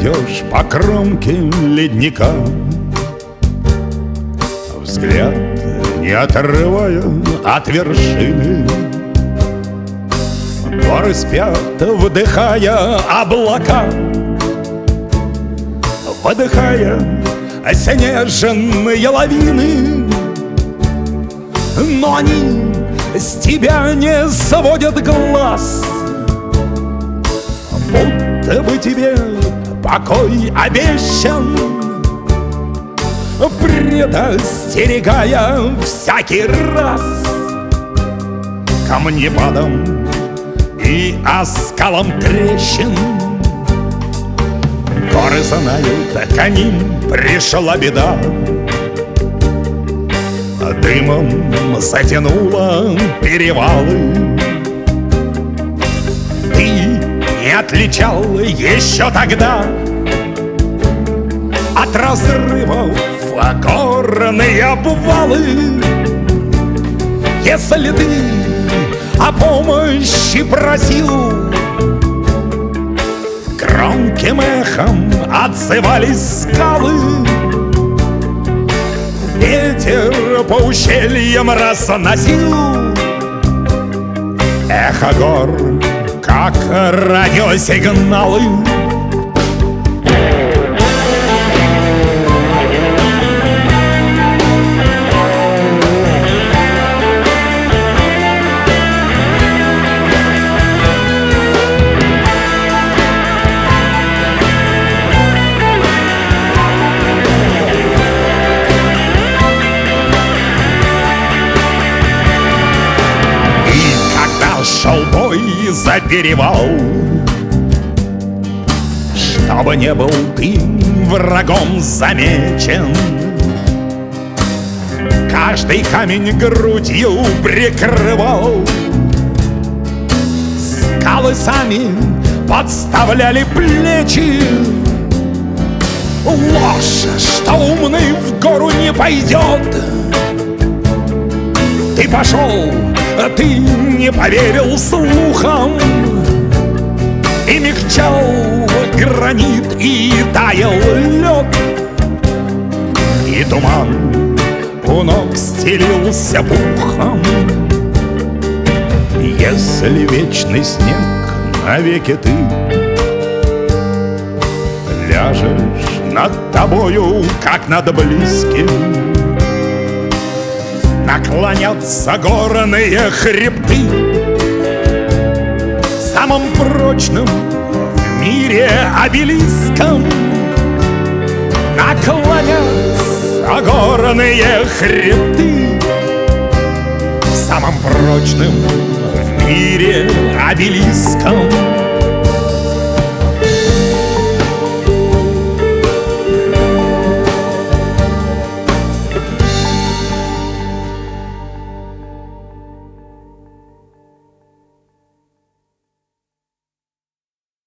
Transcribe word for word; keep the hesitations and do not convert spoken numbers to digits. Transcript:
идешь по кромке ледника, взгляд не отрывая от вершины. Горы спят, вдыхая облака, выдыхая снежные лавины. Но они с тебя не сводят глаз, будто бы тебе покой обещан, предостерегая всякий раз камнепадом и оскалом трещин. Горы знают, к ним пришла беда, дымом затянуло перевалы. Ты не отличал еще тогда от разрывов горные обвалы. Если ты о помощи просил, громким эхом отзывались скалы. Ветер по ущельям разносил эхо гор, как радиосигналы. Шел бой за перевал, чтобы не был ты врагом замечен. Каждый камень грудью прикрывал, скалы сами подставляли плечи. Ложь, что умный в гору не пойдет. Ты пошел, ты не поверил слухам, и мягчал гранит, и таял лед, и туман у ног стелился пухом. Если вечный снег навеки ты ляжешь над тобою, как над близким, наклонятся горные хребты, самым прочным в мире обелиском. Наклонятся горные хребты, самым прочным в мире обелиском.